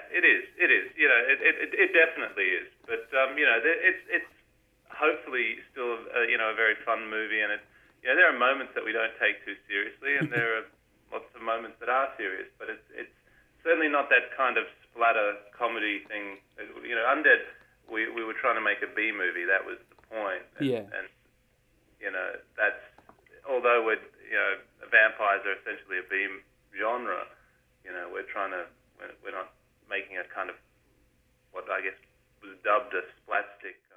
it is. It is. You know, it definitely is. But you know, it's hopefully still a very fun movie, and there are moments that we don't take too seriously, and there are lots of moments that are serious. But it's certainly not that kind of splatter comedy thing. You know, Undead, we were trying to make a B movie. That was the point. And you know, that's although vampires are essentially a B genre. You know, we're not making a kind of what I guess was dubbed a splatstick